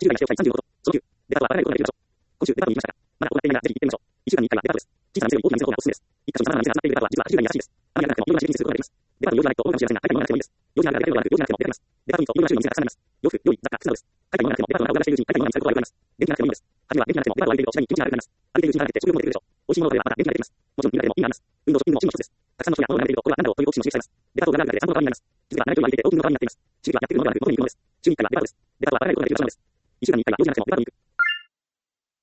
10代にしておきたい35度。その9、デパートはバラないことができる場所。今週、デパートに行きましたが、まだお分かりないならぜひ行ってみましょう。1週間に1回はデパートです。小さな店より大きな店の方がおすすめです。一箇所に様々な店が集まっているデパートは実は10代に優しいです。あまり長くてもいろんな種類にすることができます。デパートに用事がないと多いかもしれませんが、海外にもなくてもいいです。用事があるだけではなく、用事なくても出かけます。デパートに行くといろんな種類の店がたくさんあります。洋服、料理、雑貨、靴などです。海外にもなくてもデパートが売られているうちに海外にもなくてもらえます。電気がなくてもいいです。初めは電気がなくてもデパートを歩いていると次第に気持ちが悪くなります。歩いているうちに腹が減って食欲も出てくるでしょう。美味しいものがあればまた電気が出てきます。もちろん苦手でも意味があります。運動、ショッピングも趣味の一つです。たくさんの人が物を眺めていると、これは何だろうという好奇心を示しちゃいます。デパートが裏側で散歩の側になります。気づけば7キロ歩いていて多くの側になっています。趣味はやっているのではなく、どこに行くのです。週に1回はデパートです。デパートはバラないことができる場所なんです。1週間に1回は用事がなくてもデパートに行く。